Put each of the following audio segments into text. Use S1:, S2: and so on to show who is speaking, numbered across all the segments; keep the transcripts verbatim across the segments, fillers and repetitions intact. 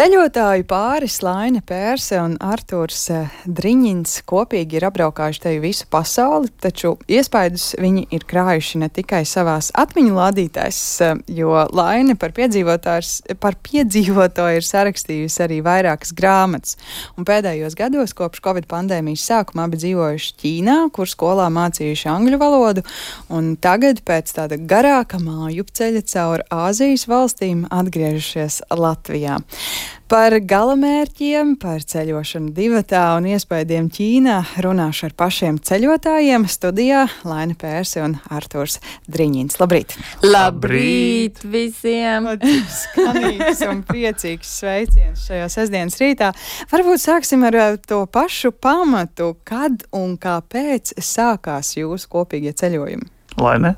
S1: Ceļotāju pāris Laine Pērse un Artūrs Driņins kopīgi ir apbraukājuši tevi visu pasauli, taču iespaidus viņi ir krājuši ne tikai savās atmiņu lādītājs, jo Laine par par piedzīvoto ir sarakstījusi arī vairākas grāmatas. Un pēdējos gados, kopš Covid pandēmijas sākuma, abi dzīvojuši Ķīnā, kur skolā mācījuši angļu valodu, un tagad pēc tāda garāka mājupceļa caur Āzijas valstīm atgriežušies Latvijā. Par galamērķiem, par ceļošanu divatā un iespaidiem Ķīnā runāšu ar pašiem ceļotājiem. Studijā Laine Pērse un Artūrs Driņins. Labrīt!
S2: Labrīt visiem!
S1: Skanīgs un priecīgs sveiciens šajā sestdienas rītā. Varbūt sāksim ar to pašu pamatu, kad un kāpēc sākās jūsu kopīgie ceļojumi?
S3: Laine?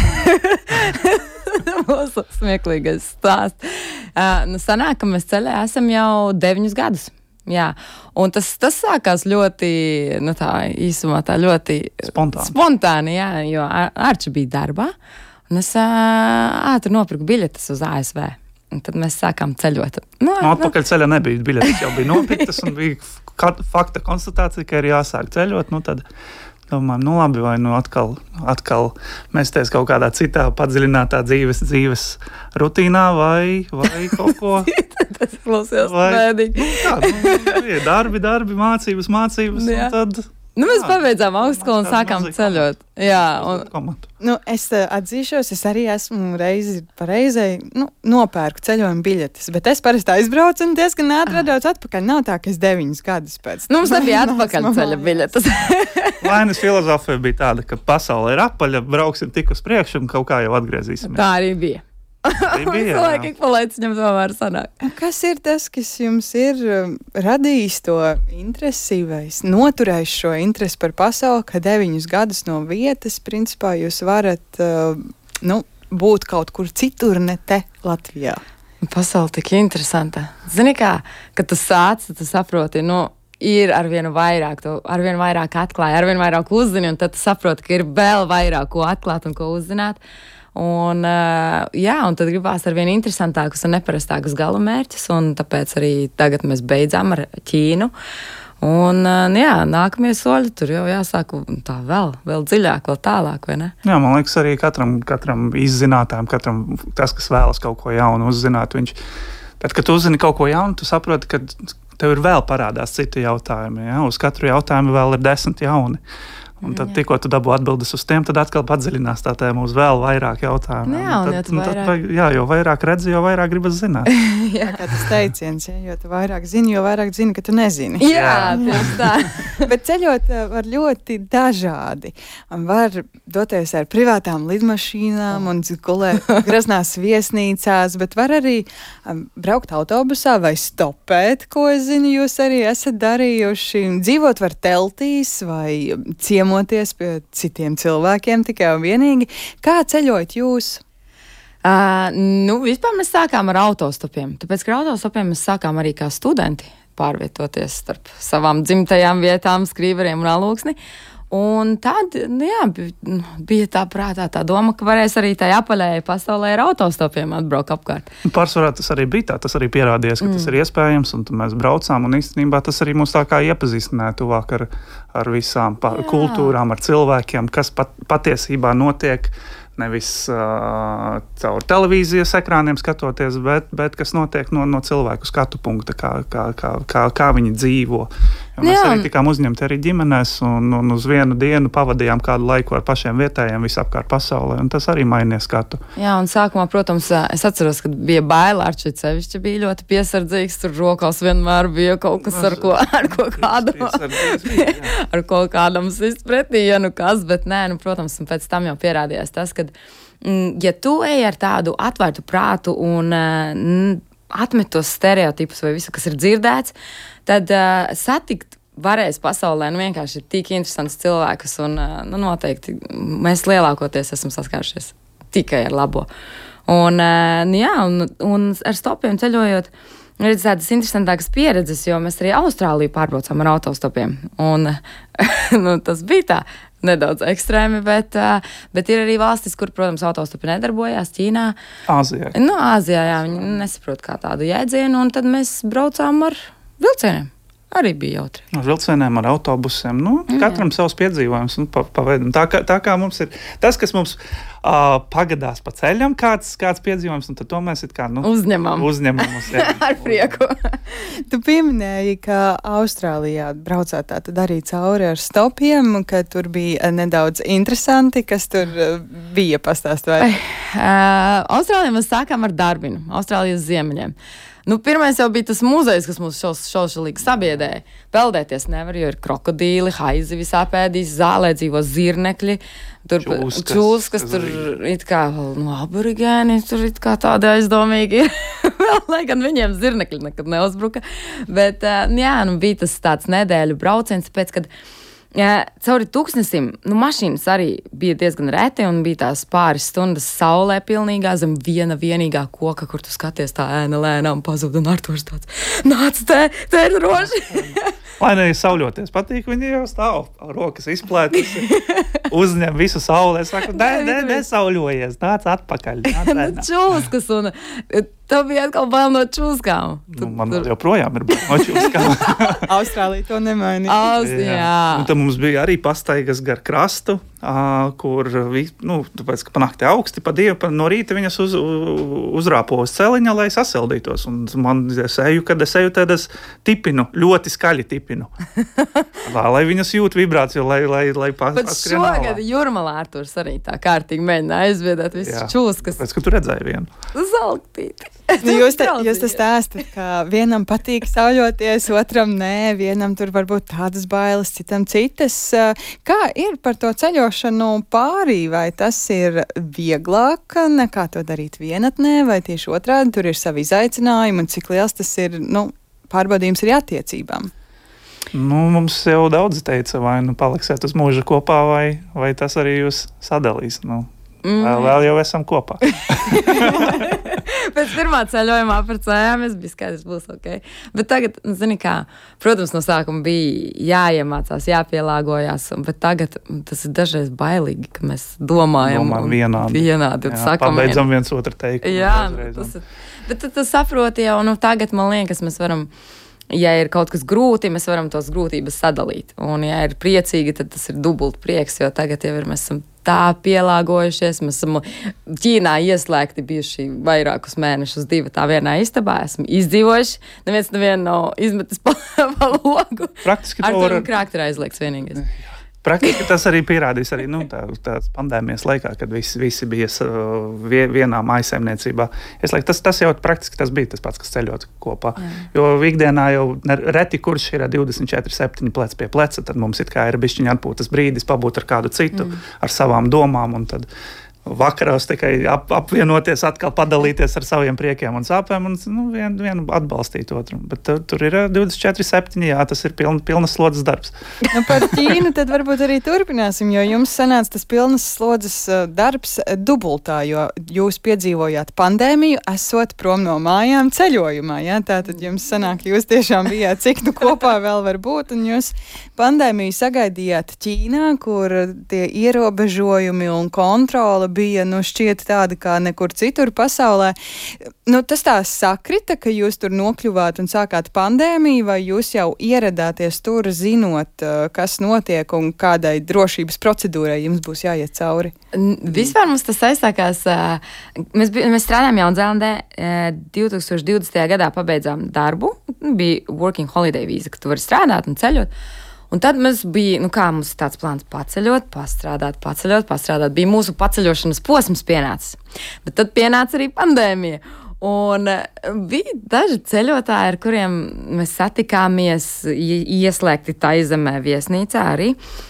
S2: Mūsu smieklīgais stāsts. Uh, nu, sanāk, ka mēs ceļā esam jau deviņus gadus. Jā. Un tas, tas sākās ļoti, nu tā, īsumā tā ļoti
S3: spontāni.
S2: Spontāni, jā, jo Arči bija darbā. Un es uh, ātri nopirku biļetes uz A S V. Un tad mēs sākām ceļot.
S3: Nu, no, atpakaļ ceļā nebija biļetes, jau bija nopirktas un bija fakta konstatācija, ka ir jāsāk ceļot. Nu, tad domājam, nu labi, vai nu atkal, atkal mēsties kaut kādā citā padziļinātā dzīves, dzīves rutīnā vai, vai kaut ko.
S2: Tas klausījās bēdīgi.
S3: Jā, nu, darbi, darbi, mācības, mācības, jā. Un tad...
S2: Nu, mēs jā, pabeidzām augstskolu un sākām ceļot. Jā,
S1: un, nu, es atzīšos, es arī esmu reizi pa reizei nu, nopērku ceļojumu biļetes, bet es parasti aizbraucu un diezgan ātri atbraucu atpakaļ. Nav tā, ka es deviņus gadus pēc.
S2: Nu, mums nebija atpakaļ ceļa biļetes.
S3: Lainas filozofija bija tāda, ka pasaule ir apaļa, brauksim tik uz priekšu un kaut kā jau atgriezīsimies.
S2: Tā arī bija. Visu laiku ik pa laiciņam tomēr sanāk.
S1: Kas ir tas, kas jums ir radījis to interesi vai noturējis šo interesi par pasauli, ka deviņus gadus no vietas, principā, jūs varat uh, nu, būt kaut kur citur, ne te Latvijā?
S2: Pasaule tik interesanta. Zini kā, kad tu sāc, tu saproti, nu, ir arvien vairāk, tu arvien vairāk atklāji, arvien vairāk uzzini, un tad tu saproti, ka ir vēl vairāk ko atklāt un ko uzzināt. Un, jā, un tad gribās ar vien interesantākus un neparastākus galamērķus, un tāpēc arī tagad mēs beidzām ar Ķīnu. Un, jā, nākamie soļi tur jau jāsāk tā vēl, vēl dziļāk, vēl tālāk, vai ne?
S3: Jā, man liekas, arī katram, katram izzinātājam, katram tas, kas vēlas kaut ko jaunu uzzināt, viņš, tad, kad tu uzzini kaut ko jaunu, tu saproti, ka tev ir vēl parādās citi jautājumi, ja? Uz katru jautājumu vēl ir desmit jauni. Un tad, tikko tu dabū atbildes uz tiem, tad atkal padziļinās tā tēma uz vēl vairāk jautājumu.
S2: Jā, un tad, un
S3: tad, vairāk... jā, jo vairāk redzi, jo vairāk gribas zināt.
S1: Jā, kā tas teiciens, ja, jo tu vairāk zini, jo vairāk zini, ka tu nezini.
S2: Jā, tieši tā.
S1: Bet ceļot var ļoti dažādi. Var doties ar privātām lidmašīnām un gulēt graznās viesnīcās, bet var arī um, braukt autobusā vai stopēt, ko es zinu, jūs arī esat darījuši. Dzīvot var teltīs vai ciemos pie citiem cilvēkiem tikai un vienīgi. Kā ceļojat jūs?
S2: Uh, nu, vispār mēs sākām ar autostopiem. Tāpēc, ka ar autostopiem mēs sākām arī kā studenti pārvietoties starp savām dzimtajām vietām, Skrīveriem un Alūksni. Un tad, nu jā, bija tā prātā tā doma, ka varēs arī tajā apaļajai pasaulē ar autostopiem atbraukt apkārt.
S3: Pārsvarā tas arī bija tā, tas arī pierādījās, ka mm. tas ir iespējams, un mēs braucām, un īstenībā tas arī mūs tā kā iepazīstināja tuvāk ar, ar visām pa, kultūrām, ar cilvēkiem, kas pat, patiesībā notiek, nevis uh, caur televīzijas ekrāniem skatoties, bet, bet kas notiek no, no cilvēku skatu punkta, kā, kā, kā, kā, kā viņi dzīvo. Jo mēs Jā. arī tikām uzņemti arī ģimenēs, un, un uz vienu dienu pavadījām kādu laiku ar pašiem vietējiem visapkārt pasaulē, un tas arī mainīja skatu.
S2: Jā, un sākumā, protams, es atceros, kad bija baila, Arčits sevišķi bija ļoti piesardzīgs, tur rokās vienmēr bija kaut kas, ar ko, ar ko kādam, ar ko kādam sist pretī, ja nu kas, bet nē, nu, protams, un pēc tam jau pierādījās tas, ka, ja tu ej ar tādu atvērtu prātu un mm, atmet tos stereotipus vai visu, kas ir dzirdēts, tad uh, satikt varēs pasaulē nu, vienkārši tik interesants cilvēkus, un uh, nu, noteikti mēs lielākoties esam saskārušies tikai ar labo. Un, uh, jā, un, un ar stopiem ceļojot, ir tādas interesantākas pieredzes, jo mēs arī Austrāliju pārbraucām ar autostopiem. Un nu, tas bija tā nedaudz ekstrēmi, bet, bet ir arī valstis, kur, protams, autostopi nedarbojās, Ķīnā.
S3: Āzijā.
S2: Nu, Āzijā, jā, viņi nesaprot kā tādu jēdzienu, un tad mēs braucām ar vilcieniem. Arī bija jautri.
S3: Ar vilcieniem, ar autobusiem. Nu, katram mm. savs piedzīvojums. Un pa, pa veidam. Tā, kā, tā kā mums ir tas, kas mums uh, pagadās pa ceļam, kāds, kāds piedzīvojums, un tad to mēs it kā nu,
S2: uzņemam.
S3: uzņemam uz, jā,
S2: ar prieku.
S1: Tu pieminēji, ka Austrālijā braucāt tātad arī cauri ar stopiem, ka tur bija nedaudz interesanti, kas tur bija, pastāst vai?
S2: Uh, Austrālijā mēs sākām ar Darbinu, Austrālijas ziemeļiem. Nu, pirmais jau bija tas muzejs, kas mums šaušalīgi sabiedēja. Peldēties nevar, jo ir krokodīli, haizi visā pēdīs, zālē dzīvo zirnekļi, tur
S3: čūskas,
S2: čūskas tur it kā nu, aborigēni, tur it kā tādi aizdomīgi ir. Lai gan viņiem zirnekļi nekad neuzbruka. Bet, jā, nu, bija tas tāds nedēļu brauciens, pēc, kad Jā, cauri tūkstnesim, nu, mašīnas arī bija diezgan reti un bija tās pāris stundas saulē pilnīgā zem viena vienīgā koka, kur tu skaties tā ēna lēnām pazūd un Arturs tāds, nāc te, te ir droši.
S3: Lai ne sauļoties patīk, viņi jau stāv, rokas izplētas, uzņem visu sauli. Es saku, ne, ne, nesauļojies, nāc atpakaļ. Nāc,
S2: nu, čūskas un tev bija atkal bail no čūskām.
S3: Nu, man tur joprojām ir bail no čūskām.
S1: Austrālija to nemainīja.
S2: Austrijā. Jā.
S3: Un tad mums bija arī pastaigas gar krastu, uh, kur, nu, tāpēc, ka panākti augsti pa dievu, pa, no rīta viņas uz, uzrāpo uz celiņa, lai sasildītos. Un man es eju, kad es eju, tad es tipinu, ļoti skaļi tipinu. Lai, lai viņas jūt vibrāciju, lai, lai, lai pas, paskrien ālā.
S2: Bet šogad Jurmalā Arturs arī tā kārtīgi mēģināja aizviedāt visus čūskas.
S3: Pēc, ka tu redzēji vienu.
S2: Zalgtīti.
S1: Nu, jūs te, jūs te stāstat, ka vienam patīk sauļoties, otram nē, vienam tur varbūt tādas bailes, citam citas. Kā ir par to ceļošanu pārī? Vai tas ir vieglāk nekā to darīt vienatnē, vai tieši otrādi tur ir savi izaicinājumi un cik liels tas ir, nu, pārbaudījums arī attiecībām?
S3: Nu, mums jau daudz teica, vai nu paliksiet uz mūža kopā, vai, vai tas arī jūs sadalīs. Nu, mm. vēl, vēl jau esam kopā.
S2: Pēc pirmā ceļojumā apprecējāmies, bija skaidrs, būs ok. Bet tagad, zini kā, protams, no sākuma bija jāiemācās, jāpielāgojās, bet tagad tas ir dažreiz bailīgi, ka mēs domājam.
S3: Domājam vienādi.
S2: Vienādi.
S3: Jā, pabeidzam viens otru teikumu.
S2: Jā, tas ir. Bet tu, tu saproti jau, nu tagad man liekas, mēs varam, ja ir kaut kas grūti, mēs varam tos grūtības sadalīt. Un ja ir priecīgi, tad tas ir dubult prieks, jo tagad jau ir, mēs esam tā pielāgojušies. Mēs esam Ķīnā ieslēgti bijuši vairākus mēnešus divi tā vienā istabā. Esam izdzīvojuši. Neviens nevienu nav izmetis pa, pa logu.
S3: Praktiski
S2: ar
S3: to var...
S2: Ar krākti ir aizliegts vienīgais.
S3: Praktiski tas arī pierādīs arī nu, tā, tās pandēmijas laikā, kad visi, visi bija vienā mājsaimniecībā. Es lieku, tas, tas jau praktiski tas bija tas pats, kas ceļot kopā. Jā. Jo ikdienā jau reti kurš ir divdesmit četri septiņi plec pie pleca, tad mums it kā ir bišķiņa atpūtas brīdis pabūt ar kādu citu, mm. ar savām domām, un tad vakaros tikai ap, apvienoties, atkal padalīties ar saviem priekiem un sāpēm un nu, vienu vien atbalstīt otru. Bet tur, tur ir divdesmit četri septiņi, jā, tas ir piln, pilnas slodzes darbs.
S1: Nu, par Ķīnu tad varbūt arī turpināsim, jo jums sanāca tas pilnas slodzes darbs dubultā, jo jūs piedzīvojāt pandēmiju, esot prom no mājām ceļojumā, jā, tātad jums sanāk, jūs tiešām bijāt, cik nu kopā vēl var būt, un jūs pandēmiju sagaidījāt Ķīnā, kur tie ierobežojumi un kontrole bija, nu, šķiet tāda kā nekur citur pasaulē. Nu, tas tā sakrita, ka jūs tur nokļuvāt un sākāt pandēmiju, vai jūs jau ieradāties tur, zinot, kas notiek un kādai drošības procedūrai jums būs jāiet cauri?
S2: Vispār mums tas aizsākās, mēs, mēs strādājām Jaunzēlandē, divi tūkstoši divdesmitajā gadā pabeidzām darbu, bija working holiday vīza, ka tu vari strādāt un ceļot. Un tad mums bija, nu kā mums tāds plāns paceļot, pastrādāt, paceļot, pastrādāt. Bija mūsu paceļošanas posms pienācis. Bet tad pienāca arī pandēmija. Un bija daži ceļotāji, ar kuriem mēs satikāmies, ieslēgti Taizemē viesnīcā arī.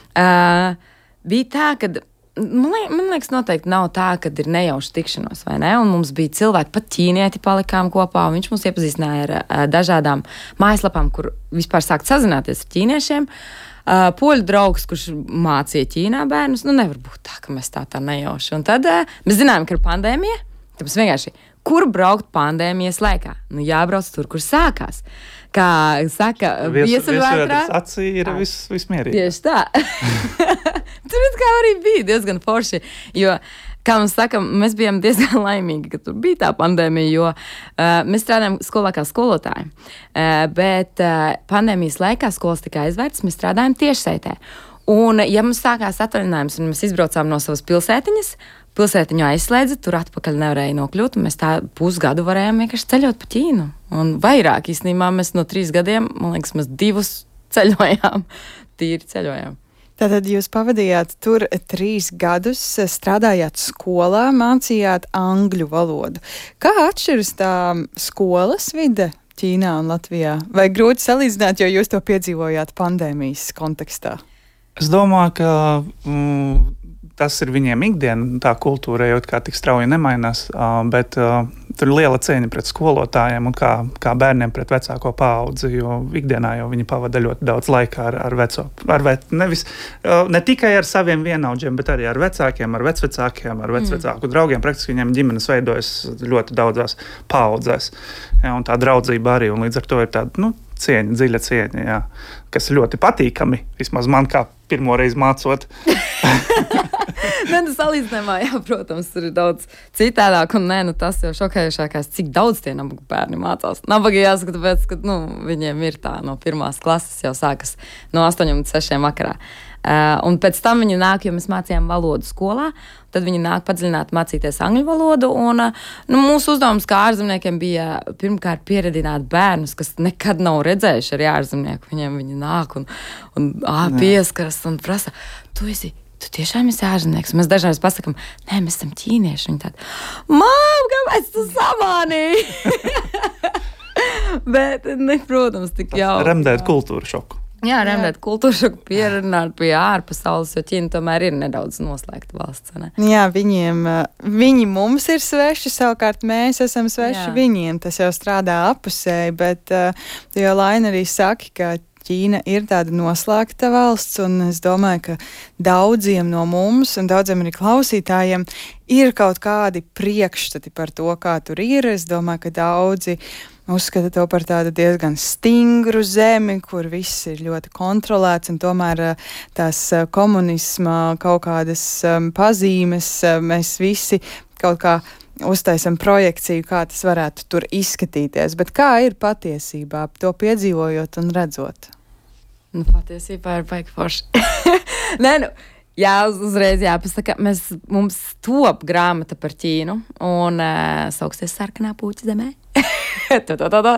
S2: Uh, bija tā, ka Man, liek, man liekas, noteikti nav tā, ka ir nejauši tikšanos, vai ne? Un mums bija cilvēki, pat ķīnieti palikām kopā, un viņš mums iepazīstināja ar uh, dažādām mājaslapām, kur vispār sākt sazināties ar ķīniešiem. Uh, poļu draugs, kurš mācīja Ķīnā bērnus, nu nevar būt tā, ka mēs tā tā nejauši. Un tad uh, mēs zinājām, ka ir pandēmija, Tāpēc vienkārši, kur braukt pandēmijas laikā? Nu, jābrauc tur, kur sākās. Kā saka,
S3: viesuļvētrā acī ir viss vismierīgi.
S2: Tieši tā. Tur it kā arī bija diezgan forši, jo, kā mums saka, mēs bijām diezgan laimīgi, ka tur bija tā pandēmija, jo uh, mēs strādājam skolā kā skolotāji. Uh, bet uh, pandēmijas laikā skolas tika aizvērtas, mēs strādājam tiešsaitē. Un, ja mums sākās atvaļinājums un mēs izbraucām no savas pilsētiņas, pilsētiņu aizslēdza, tur atpakaļ nevarēja nokļūt, un mēs tā pusgadu varējām vienkārši ceļot pa Ķīnu. Un vairāk, īstenībā, mēs no trīs gadiem, man liekas, mēs divus ceļojām, tīri ceļojām.
S1: Tātad jūs pavadījāt tur trīs gadus, strādājāt skolā, mācījāt angļu valodu. Kā atšķiras tā skolas vide Ķīnā un Latvijā? Vai grūti salīdzināt, jo jūs to piedzīvojāt pandēmijas kontekstā?
S3: Es domāju, ka mm, tas ir viņiem ikdiena, tā kultūra jau kā tik strauji nemainās, uh, bet uh, tur ir liela cieņa pret skolotājiem un kā, kā bērniem pret vecāko paudzi, jo ikdienā jau viņi pavada ļoti daudz laika ar, ar veco, ar ve, nevis, uh, ne tikai ar saviem vienaudžiem, bet arī ar vecākiem, ar vecvecākiem, ar vecvecāku mm. draugiem. Praktiski viņiem ģimenes veidojas ļoti daudzās paudzēs, ja, un tā draudzība arī, un līdz ar to ir tāda, nu, cieņa, dziļa cieņa, jā, kas ir ļoti patīkami, vismaz man kā pirmo reizi mācot.
S2: Nē, nu salīdzinājumā, jā, protams, tur ir daudz citādāk, un nē, nu tas jau šokējušākās, cik daudz tie nabaga bērni mācās. Nabaga jāsaka, tāpēc, ka, nu, viņiem ir tā no pirmās klases jau sākas no astoņiem līdz sešiem vakarā. Uh, un pēc tam viņi nāk, jo mēs mācījām valodu skolā, tad viņi nāk padziļināt mācīties angļu valodu, un uh, nu, mūsu uzdevums kā ārzemniekiem bija pirmkārt pieredināt bērnus, kas nekad nav redzējuši arī ārzemnieku. Viņiem viņi nāk un, un ā, pieskaras un prasa, tu esi, tu tiešām esi ārzemnieks? Mēs dažreiz pasakam, nē, mēs esam ķīnieši. Viņi tādi, mām, kāpēc tu samānīji? Bet, ne, protams, tik jau.
S3: Remdēt kultūru šoku.
S2: Jā, remdēt kultūru šoku, pierunāt pie ārpasaules, jo Ķīna tomēr ir nedaudz noslēgta valsts. Ne?
S1: Jā, viņiem, viņi mums ir sveši, savukārt mēs esam sveši Jā. Viņiem. Tas jau strādā apusēji, bet tu jau, Laina, arī saki, ka Ķīna ir tāda noslēgta valsts, un es domāju, ka daudziem no mums un daudziem arī klausītājiem ir kaut kādi priekšstati par to, kā tur ir. Es domāju, ka daudzi uzskata to par tādu diezgan stingru zemi, kur viss ir ļoti kontrolēts, un tomēr tās komunisma kaut kādas pazīmes mēs visi kaut kā uztaisam projekciju, kā tas varētu tur izskatīties. Bet kā ir patiesībā, to piedzīvojot un redzot?
S2: Nu, patiesībā ir baigi forši. Nē, nu, jā, uz, uzreiz jāpasaka, mēs, mums top grāmata par Ķīnu, un uh, sauksies Sarkanā puķa zemē. tā, tā, tā, tā.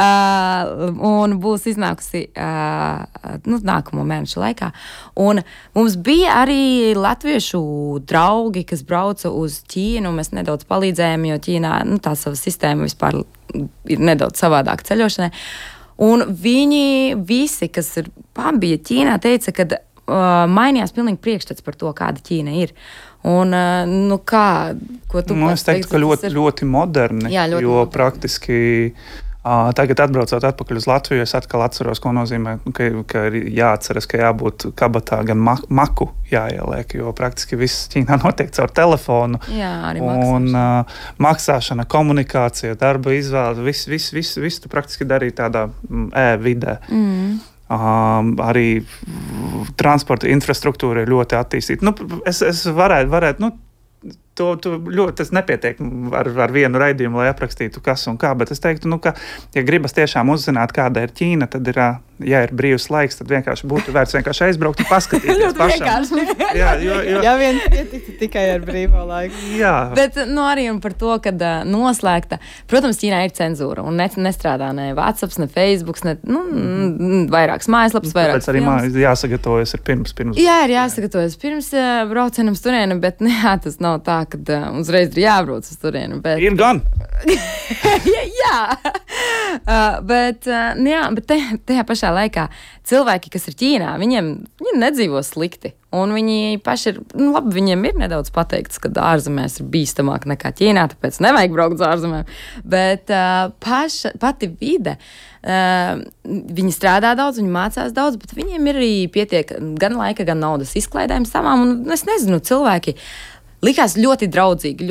S2: Uh, un būs iznākusi uh, nu, nākamo mēnešu laikā. Un mums bija arī latviešu draugi, kas brauca uz Ķīnu. Mēs nedaudz palīdzējām, jo Ķīnā nu, tā sava sistēma vispār ir nedaudz savādāk ceļošanai. Un viņi visi, kas ir pabija Ķīnā, teica, ka uh, mainījās pilnīgi priekšstats par to, kāda Ķīna ir. Un, nu kā, ko tu
S3: nu, es teiktu, ka ļoti, ļoti moderni, Jā, ļoti jo moderni. Praktiski uh, tagad atbraucot atpakaļ uz Latviju, es atkal atceros, ko nozīmē, ka, ka ir jāatceras, ka jābūt kabatā gan ma maku jāieliek, jo praktiski viss Ķīnā notiek caur telefonu.
S2: Jā, arī
S3: un uh, maksāšana, komunikācija, darba izvēle, viss, viss, viss, viss tu praktiski darīji tādā e-vidē. Mm. Um, arī transporta infrastruktūra ir ļoti attīstīta. Nu, es, es varētu, varētu, nu, to, to ļoti, tas nepietiek ar, ar vienu raidījumu, lai aprakstītu, kas un kā, bet es teiktu, nu, ka, ja gribas tiešām uzzināt, kāda ir Ķīna, tad ir, ja ir brīvs laiks, tad vienkārši būtu vērts vienkārši aizbraukt un paskatīties pašam. Jā, jo, jo...
S1: Jā, vien pietiktu tikai ar brīvo laiku.
S3: Jā.
S2: Bet, nu, arī un par to, kad uh, noslēgta, protams, Ķīnā ir cenzūra, un ne, nestrādā ne WhatsApp, ne Facebook, ne, nu, mm. vairākas mājaslapas, vairākas
S3: filmas. Tāpēc arī jāsagatavojas ir pirms, pirms.
S2: Jā, ir jāsagatavojas pirms uh, braucienam uz turieni, bet, ne, jā, tas nav tā, kad uh, uzreiz ir jābrauc uz turieni. Bet...
S3: Ir gan!
S2: jā, uh, bet, uh, jā, bet te, tajā pašā laikā cilvēki, kas ir Ķīnā, viņiem, viņiem nedzīvo slikti. Un viņi paši ir, nu labi, viņiem ir nedaudz pateikts, ka ārzemēs ir bīstamāk nekā Ķīnā, tāpēc nevajag braukt uz ārzemēm. Bet uh, paša, pati vide, uh, viņi strādā daudz, viņi mācās daudz, bet viņiem ir arī pietiek gan laika, gan naudas izklaidēm savām. Un es nezinu, cilvēki likās ļoti draudzīgi, ļoti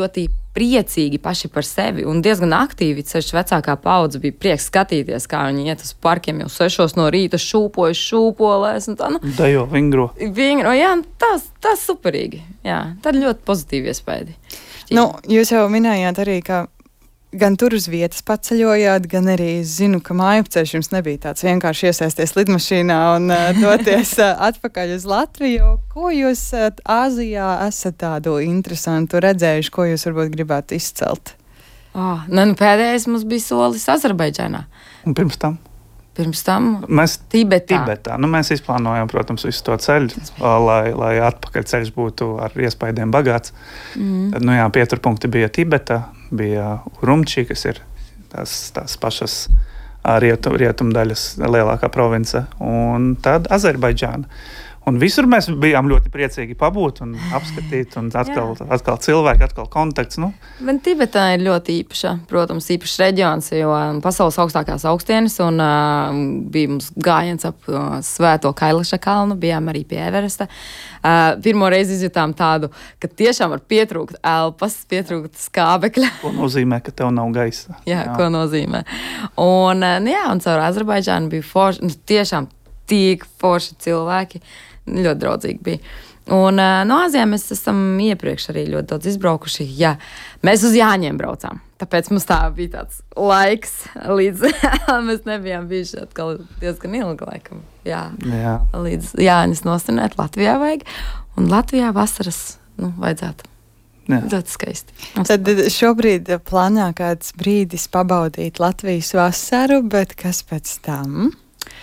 S2: priecīgi paši par sevi un diezgan aktīvi. Ceļš vecākā paudze bija prieks skatīties, kā viņi iet uz parkiem jau sešos no rīta šūpojas, šūpolēs un tā. Nu,
S3: Dejo, vingro.
S2: Vingro, jā, tas, tas superīgi. Jā, tad ļoti pozitīvi iespēdi.
S1: Nu, jūs jau minējāt arī, ka gan tur uz vietas paceļojāt, gan arī zinu, ka mājupceļš jums nebija tāds vienkārši iesaisties lidmašīnā un uh, doties uh, atpakaļ uz Latviju. Ko jūs uh, Āzijā esat tādu interesantu redzējuši, ko jūs varbūt gribētu izcelt?
S2: Oh, nu, nu, pēdējais mums bija solis Azerbaidžānā.
S3: Un pirms tam?
S2: Pirms tam
S3: mēs
S2: Tibetā.
S3: Tibetā. Nu, mēs izplānojām, protams, visu to ceļu, lai, lai atpakaļ ceļš būtu ar iespējām bagāts. Mm. Tad, nu jā, pieturpunkti bija Tibetā, bija Urumči, kas ir tās, tās pašas rietum, rietumdaļas lielākā province, un tad Azerbaidžāna. Un visur mēs bijām ļoti priecīgi pabūt un apskatīt, un atkal, atkal cilvēki, atkal kontakts. Nu.
S2: Bet Tibetā ir ļoti īpaša, protams, īpašs reģions, jo pasaules augstākās augstienes, un uh, bija mums gājiens ap uh, Svēto Kailaša kalnu, bijām arī pie Everesta. Uh, pirmo reizi izjutām tādu, ka tiešām var pietrūkt elpas, pietrūkt skābekļa.
S3: Ko nozīmē, ka tev nav gaisa?
S2: jā, jā, ko nozīmē. Un, uh, jā, un caur Azerbaidžānu bija forši, nu, tiešām tik forši cilvēki. Ļoti draudzīgi bija. Un uh, no Āzijā mēs esam iepriekš arī ļoti daudz izbraukuši. Jā, mēs uz Jāņiem braucām. Tāpēc mums tā bija tāds laiks, līdz mēs nebijām bijuši atkal diezgan ilgi laikam. Jā,
S3: jā.
S2: Līdz Jāņas nostrinēt Latvijā vajag. Un Latvijā vasaras, nu, vajadzētu. Jā. Ļoti skaisti.
S1: Tad šobrīd plānā kāds brīdis pabaudīt Latvijas vasaru, bet kas pēc tam?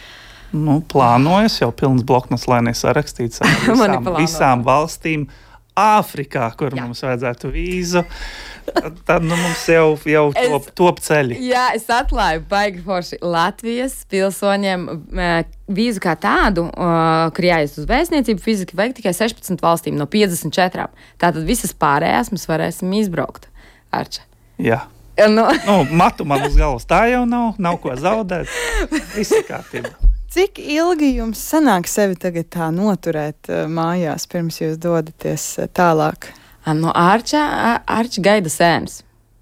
S3: Nu, plānojas jau pilns bloknots, lai nesarakstīts ar visām, visām valstīm Āfrikā, kur jā. Mums vajadzētu vīzu. Tad, tad nu, mums jau, jau es, top, top ceļi.
S2: Jā, es atklāju baigi forši Latvijas pilsoņiem vīzu kā tādu, kur jāiet uz vēstniecību, fiziski vajag tikai sešpadsmit valstīm no piecdesmit četrām. Tātad visas pārējās mēs varēsim izbraukt. Arča.
S3: Jā.
S2: Nu.
S3: nu, matu man uz galvas tā jau nav, nav ko zaudēt. Visi kārtībā.
S1: Cik ilgi jums sanāk sevi tagad tā noturēt uh, mājās, pirms jūs dodaties uh, tālāk?
S2: No Ārča, Ārča gaida sēnes.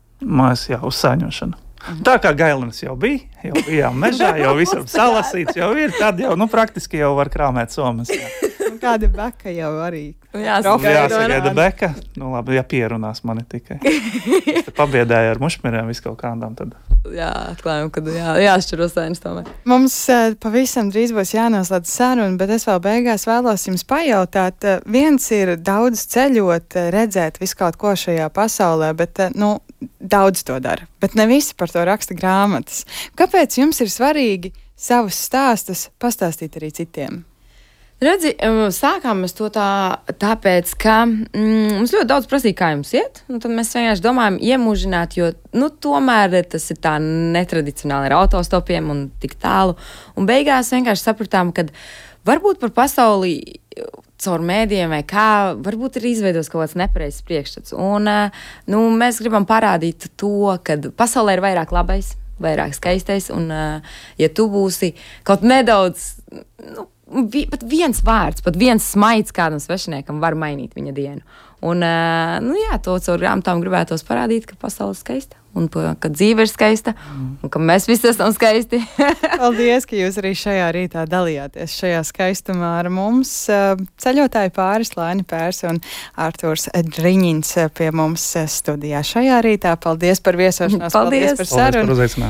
S3: Mēs jau uz sāņošanu. Tā kā Gailins jau bija, jau bijām mežā, jau visam salasīts, jau ir, tad jau, nu, praktiski jau var krāmēt somas. Jā.
S1: Kāda beka jau arī.
S3: Jāsagaida beka. Nu, labi, ja pierunās mani tikai. Es te pabiedēju ar mušmiriem visu kaut kādām tad.
S2: Jā, atklājam, kad jā, jāšķiro sēnes tomēr.
S1: Mums uh, pavisam drīz būs jānoslēdz saruna, bet es vēl beigās vēlos jums pajautāt. Uh, viens ir daudz ceļot, uh, redzēt visu kaut ko šajā pasaulē, bet, uh, nu, daudz to dara. Bet ne visi par to raksta grāmatas. Kāpēc jums ir svarīgi savus stāstus pastāstīt arī citiem?
S2: Redzi, sākām mēs to tā, tāpēc, ka mm, mums ļoti daudz prasīja, kā jums iet, un tad mēs vienkārši domājam iemūžināt, jo, nu, tomēr tas ir tā netradicionāli ar autostopiem un tik tālu, un beigās vienkārši sapratām, ka varbūt par pasauli caur mēdījiem vai kā, varbūt ir izveidos kaut kāds nepareizs priekšstats, un, nu, mēs gribam parādīt to, ka pasaulē ir vairāk labais, vairāk skaistais, un, ja tu būsi kaut nedaudz, nu, pat viens vārds, pat viens smaids kādam svešiniekam var mainīt viņa dienu. Un, nu jā, to caur grāmatām gribētos parādīt, ka pasaule ir skaista, un ka dzīve ir skaista, un ka mēs visi esam skaisti.
S1: Paldies, ka jūs arī šajā rītā dalījāties šajā skaistumā ar mums. Ceļotāji Pāris Laine Pērse un Artūrs Driņins pie mums studijā šajā rītā. Paldies par viesošanos, paldies, paldies par sarunu.